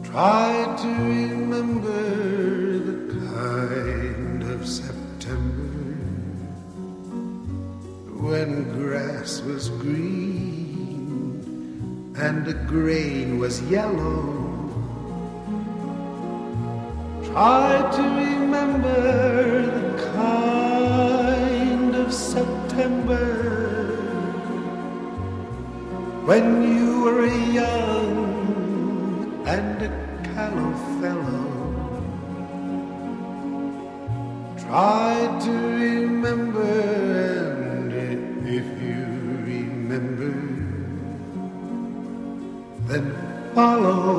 Try to remember the kind of September when grass was green and the grain was yellow. Try to remember the kind of September when you were young and a callow fellow. Try to remember, and if you remember, then follow.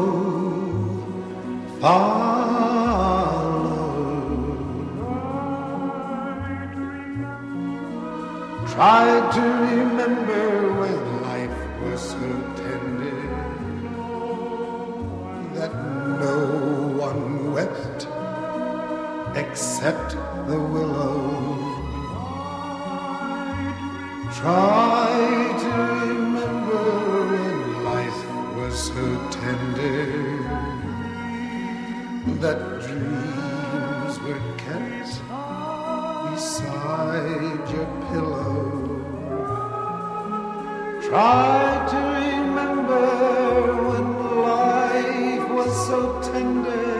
Try to remember when life was so tender that no one wept except the willow. Try to remember when life was so tender that dreams were kept beside your pillow. Try to remember when life was so tender,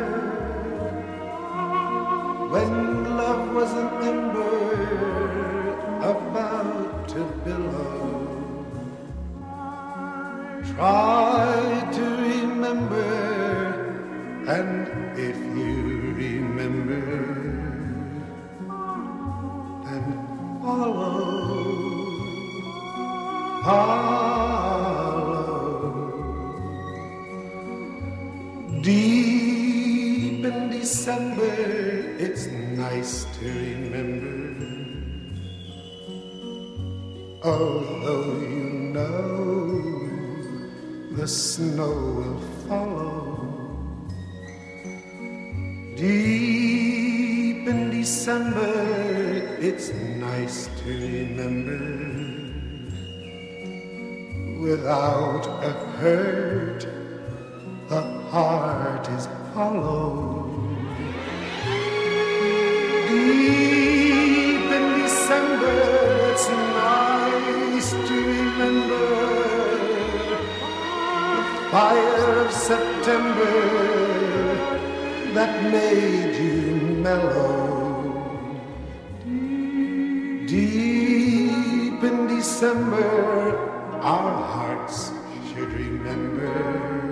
when love was an ember about to billow. Try to remember, and if you remember, then follow. Deep in December, it's nice to remember, although you know the snow will follow. Deep in December, it's nice to remember, without a hurt, the heart is hollow. Deep in December, it's nice to remember the fire of September that made you mellow. Deep in December, our hearts should remember